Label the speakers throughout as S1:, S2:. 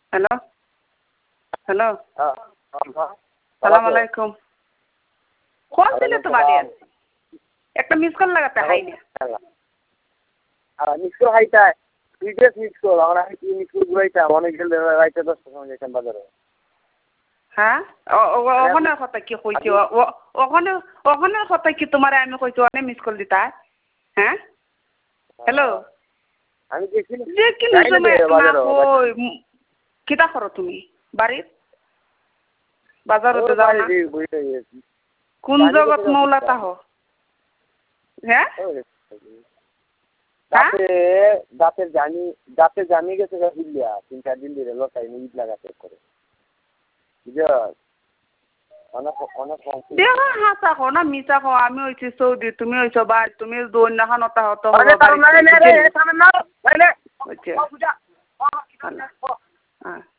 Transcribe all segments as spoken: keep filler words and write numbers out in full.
S1: hello hello
S2: হ্যাঁ
S1: সালাম আলাইকুম কল দিলে তো বাড়ি আছে একটা মিস কল লাগাতে হাই না
S2: আর মিস কল হাইটা প্রিভিয়াস মিস কল আমরা কি মিস কল ঘুরাইতাম অনেক গেলে রাইতে দশটার সময় যেতাম বাজারে
S1: হ্যাঁ ওখানে কথা কি কইছো ওখানে ওখানে কথা কি তোমার আমি কইছো অনেক মিস কল দিতা হ্যাঁ হ্যালো
S2: আমি দেখি
S1: যে কি ওই কিতা করো তুমি বাড়ির বাজারতে যাও না কোন জগৎ মৌলা তাহ হ্যাঁ
S2: দাঁতে দাঁতের জানি দাঁতের জানি গেছে দিল্লিয়া তিন চার দিন ধরে লতাই ঈদ লাগাতে করে বুঝছো অনেক অনেক
S1: দেখো হাসা কো না মিছা কো আমি হইছি সৌদি তুমি হইছো বা তুমি দোন না খান ওটা হতো
S2: আরে তার না রে রে সামনে না বাইলে
S1: হচ্ছে
S2: পূজা
S1: হ্যাঁ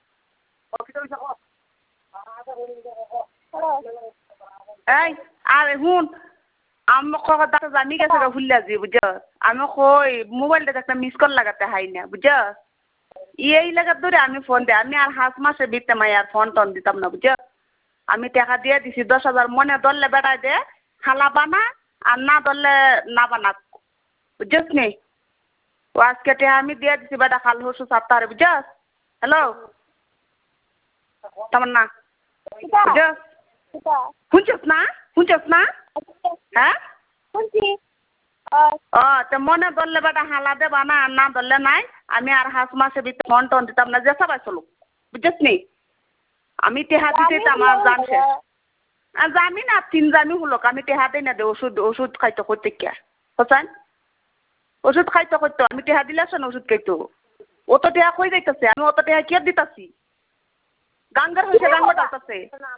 S1: এই আরে হুন আমি কথা জানি গেছে ভুলিয়া যে বুঝছো আমি কই মোবাইলটা একটা মিস কল লাগাতে হাই না বুঝছো এই লাগাত ধরে আমি ফোন দে আমি আর হাঁস মাসে বিতে মাই আর ফোন টোন দিতাম না বুঝছো আমি টাকা দিয়ে দিছি দশ হাজার মনে ধরলে বেড়াই দে খালা বানা আর না ধরলে না বানা বুঝছস নি ও আজকে টাকা আমি দিয়ে দিছি বেটা খাল হসু সাতটারে বুঝছস হ্যালো তামান না বুঝছস শুনছস না শুনছস না হ্যাঁ
S3: শুনছি
S1: ও তো মনে ধরলে বেটা হালা দে বানা আর না ধরলে নাই আমি আর হাঁস মাসে বিতে ফোন টোন দিতাম না যে সবাই চলো বুঝছস নি আমি টেহা দিতে আমার জান শেষ আর জানি না তিন জানি হলো আমি টেহা দিই না দে ওষুধ ওষুধ খাইতে করতে কে হোসেন ওষুধ খাইতে করতো আমি টেহা দিলে আসেন ওষুধ খাইতো অত টেহা কই যাইতেছে আমি অত টেহা কে দিতাছি গাঙ্গার হয়েছে গাঙ্গ টালতেছে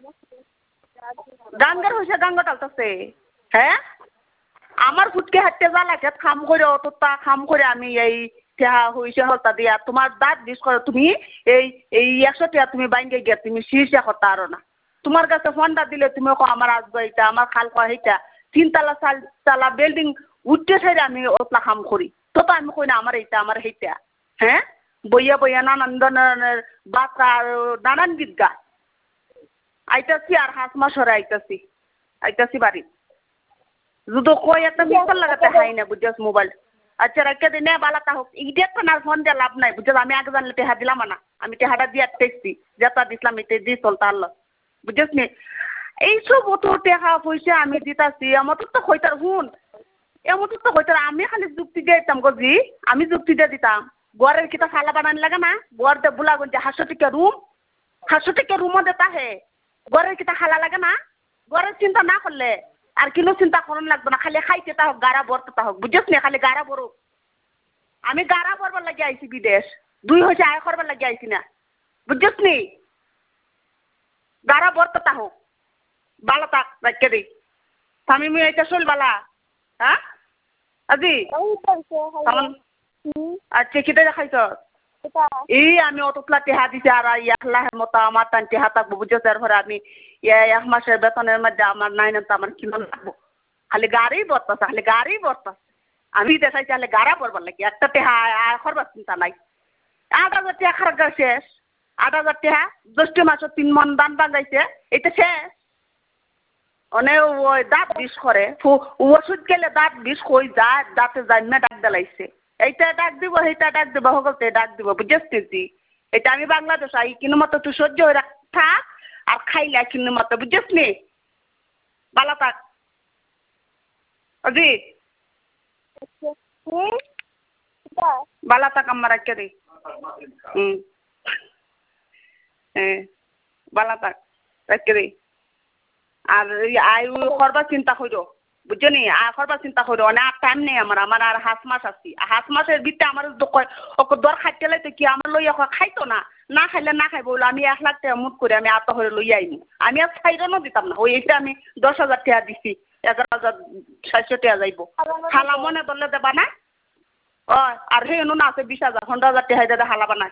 S1: গাঙ্গার হয়েছে গাঙ্গ টালতেছে হ্যাঁ আমার ফুটকে হাঁটতে যা লাগে খাম করে অতটা খাম করে আমি এই টেহা হয়েছে হতা দিয়া তোমার দাঁত বিষ করে তুমি এই এই একশো টেহা তুমি বাইঙ্গে গিয়া তুমি শীর্ষে হতা আরো না তোমার কাছে ফোনটা দিলে তুমি কো আমার আসবো এইটা আমার খাল কয় এইটা তিনতলা চাল তালা বিল্ডিং উঠতে সাইডে আমি ওতলা খাম করি তো তো আমি কই না আমার এইটা আমার এইটা হ্যাঁ বইয়া বইয়া নানান ধরনের বাচ্চা নানান গীত গা আইতাছি আর হাঁস মাসরে আইতাছি আইতাছি বাড়ি যদি কই একটা মিসল লাগাতে হাই না বুঝছস মোবাইল আচ্ছা রেখে দিন বালাটা হোক ইডিয়া তো না ফোন দিয়ে লাভ নাই বুঝছস আমি আগে জানলে টেহা দিলাম না আমি টেহাটা দিয়ে টেকছি যেটা দিছিলাম এটা দিয়ে চলতে আল্লাহ বুঝছস নি এইসব অত টেহা পয়সা আমি দিতাছি আমার তো হইতার হুন এমন তো হইতার আমি খালি যুক্তি দিয়ে দিতাম গজি আমি যুক্তি দিয়ে দিতাম গড়ের কিতা খালা বানানি লাগে না গড় দে বুলা গঞ্জে হাসো টিকে রুম হাসো টিকে রুমও দেতা হে গড়ের কিতা খালা লাগে না গড়ের চিন্তা না করলে আর কিনো চিন্তা করন লাগবে না খালি খাইতে তা হোক গাড়া বরতে তা হোক বুঝছস নি খালি গাড়া বরুক আমি গাড়া বরবার লাগি আইছি বিদেশ দুই হয়েছে আয় করবার লাগি আইছি না বুঝছস নি গাড়া বরতে তা হোক বালা তাক রাখকে দিই স্বামী মুই এটা চল বালা হ্যাঁ আজি আচ্ছা কিটা দেখাইছ এই আমি অতলা টেহা দিছি আর ইয়াহলা মতো আমার টান টেহা থাকবো বুঝছো এর ঘরে আমি এক মাসের বেতনের মধ্যে আমার নাই না তো আমার কিনো লাগবো খালি গাড়ি বরতাছে খালি গাড়ি বরতাছে আমি দেখাইছি খালি গাড়া বরবার লাগি একটা টেহা আর করবার চিন্তা নাই আট হাজার টেহা খারাপ শেষ আট হাজার টেহা দশটি মাসের তিন মন দান বাগাইছে এটা শেষ অনেক ওই দাঁত বিষ করে ওষুধ গেলে দাঁত বিষ কই যায় দাঁতে জান্মে ডাক দেলাইছে এইটা ডাক দিব সেইটা ডাক দিব সকলতে ডাক দিব বুঝেছি এটা আমি বাংলাদেশ আই কিন্তু মতো তুই সহ্য হয়ে রাখ থাক আর খাইলা কিন্তু মতো বুঝেছ নি বালা থাক অজি বালা থাক আমার রাখে দি হুম হ্যাঁ বালা থাক রাখে দি আর আয়ু করবার চিন্তা করো বুঝছো নি আর করবার চিন্তা করো অনেক আর টাইম নেই আমার আমার আর হাঁস মাস আছি হাঁস মাসের ভিতরে আমার ওকে দর খাইতে লাইতে কি আমার লইয়া খাইতো না না খাইলে না খাইব বলে আমি এক লাখ টাকা মুট করে আমি আত হয়ে লইয়া আইনি আমি আর সাইডনও দিতাম না ওই এইটা আমি দশ হাজার টাকা দিছি এগারো হাজার সাতশো টাকা যাইব খালা মনে ধরলে দেবা না ও আর সেই অনু না আছে বিশ হাজার পনেরো হাজার টাকা হালা বানায়